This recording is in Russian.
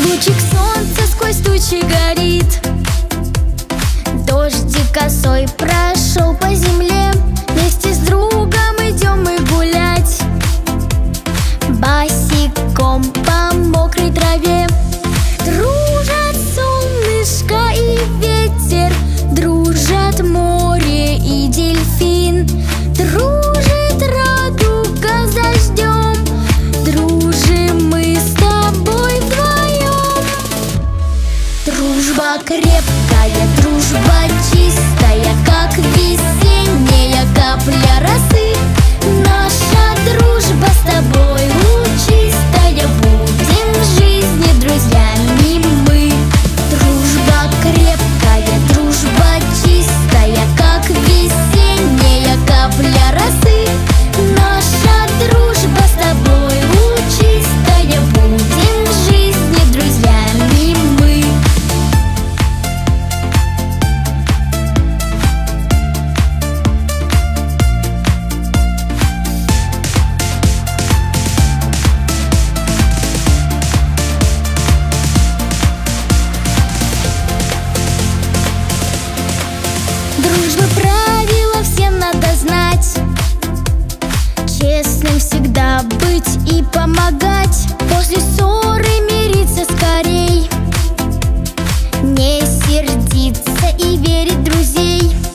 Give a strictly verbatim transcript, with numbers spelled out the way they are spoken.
Лучик солнца сквозь тучи горит. Дождик косой прошел по земле. Вместе с другом идем мы гулять, босиком по мокрой траве. Дружат солнышко и ветер, дружат море и дельфин. Дружит радуга с дождем, дружим мы с тобой вдвоем. Дружба крепкая, дружба чистая, как весенняя капля росы. Наша дружба с тобой лучистая, будем в жизни друзьями мы. Дружба крепкая, дружба чистая, как весенняя капля росы. Наша дружба с тобой лучистая, будем в жизни друзьями мы. Дружбы правила всем надо знать, честным всегда быть и помогать. После ссоры мириться скорей, не сердиться и верить в друзей.